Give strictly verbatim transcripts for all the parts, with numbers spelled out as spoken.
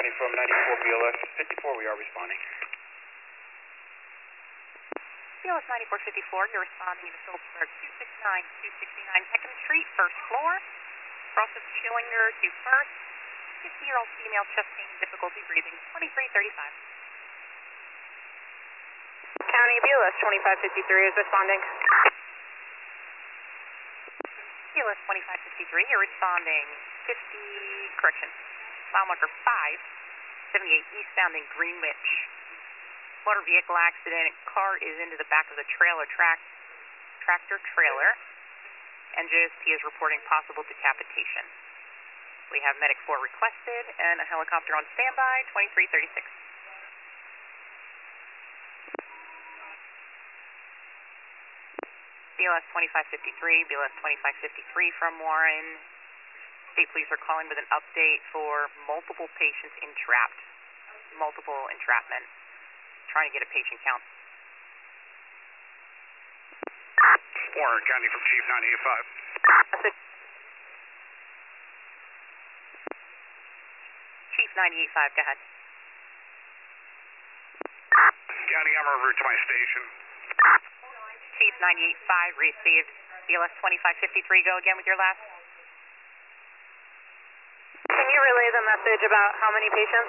County from ninety-four B L S fifty-four, we are responding. B L S ninety-four fifty-four, you're responding to Phillipsburg two sixty-nine, two sixty-nine second Street, first floor. Process Schillinger to first. fifty-year-old female, chest pain, difficulty breathing, twenty-three thirty-five. County B L S twenty-five fifty-three is responding. B L S twenty-five fifty-three, you're responding fifty, correction, mile marker five, seventy-eight eastbound in Greenwich. Motor vehicle accident, car is into the back of the trailer track, tractor trailer. N J S P is reporting possible decapitation. We have medic four requested and a helicopter on standby, twenty-three thirty-six. B L S twenty-five fifty-three, B L S twenty-five fifty-three from Warren. State police are calling with an update for multiple patients entrapped. Multiple entrapment. Trying to get a patient count. Warren County from Chief ninety-eight five. Chief ninety-eight five, go ahead. County, I'm en route to my station. Chief ninety-eight five received. B L S twenty-five fifty-three, go again with your last. Can you relay the message about how many patients?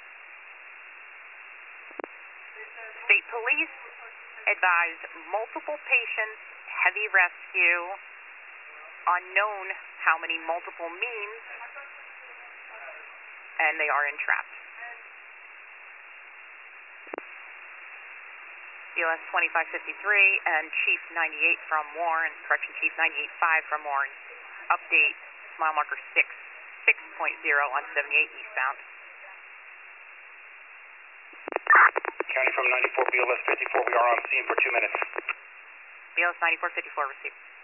State police advised multiple patients, heavy rescue, unknown how many multiple means, and they are entrapped. B L S twenty-five fifty-three and Chief ninety-eight from Warren, correction, Chief ninety-eight five from Warren, update mile marker six, six point zero on seventy-eight eastbound. County from ninety-four B L S fifty-four, we are on scene for two minutes. B L S ninety-four fifty-four received.